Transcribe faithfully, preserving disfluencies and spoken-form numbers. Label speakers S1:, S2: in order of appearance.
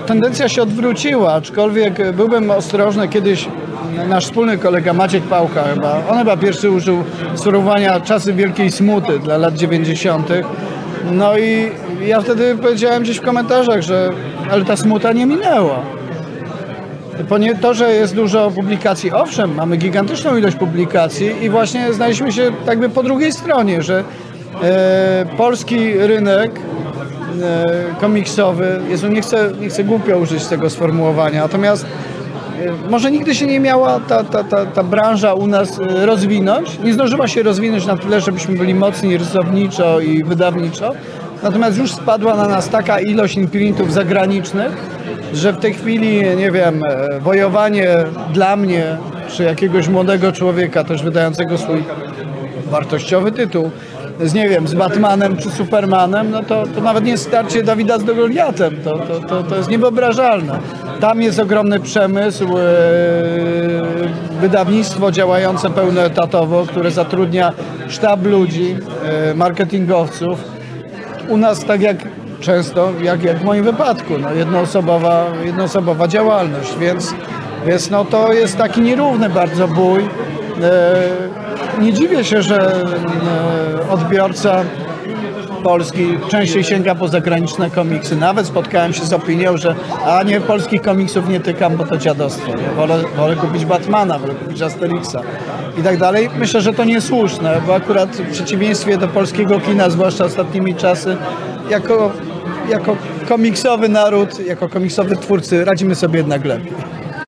S1: tendencja się odwróciła, aczkolwiek byłbym ostrożny. Kiedyś nasz wspólny kolega Maciek Pałka chyba, on chyba pierwszy użył sformułowania czasy wielkiej smuty dla lat dziewięćdziesiątych. No i ja wtedy powiedziałem gdzieś w komentarzach, że ale ta smuta nie minęła. To, że jest dużo publikacji, owszem, mamy gigantyczną ilość publikacji i właśnie znaleźliśmy się jakby po drugiej stronie, że e, polski rynek e, komiksowy, Jezu, nie chcę, nie chcę głupio użyć tego sformułowania, natomiast e, może nigdy się nie miała ta, ta, ta, ta branża u nas rozwinąć, nie zdążyła się rozwinąć na tyle, żebyśmy byli mocni rysowniczo i wydawniczo, natomiast już spadła na nas taka ilość imprintów zagranicznych, że w tej chwili, nie wiem, wojowanie dla mnie, czy jakiegoś młodego człowieka też wydającego swój wartościowy tytuł, z nie wiem, z Batmanem czy Supermanem, no to, to nawet nie starcie Dawida z Goliatem, to, to, to, to jest niewyobrażalne. Tam jest ogromny przemysł, yy, wydawnictwo działające pełnoetatowo, które zatrudnia sztab ludzi, yy, marketingowców. U nas tak jak często, jak, jak w moim wypadku, no, jednoosobowa, jednoosobowa działalność, więc, więc no, to jest taki nierówny bardzo bój. E, nie dziwię się, że e, odbiorca polski częściej sięga po zagraniczne komiksy. Nawet spotkałem się z opinią, że a nie, polskich komiksów nie tykam, bo to dziadostwo. Nie? Wolę, wolę kupić Batmana, wolę kupić Asterixa i tak dalej. Myślę, że to niesłuszne, bo akurat w przeciwieństwie do polskiego kina, zwłaszcza ostatnimi czasy, jako, jako komiksowy naród, jako komiksowy twórcy radzimy sobie jednak lepiej.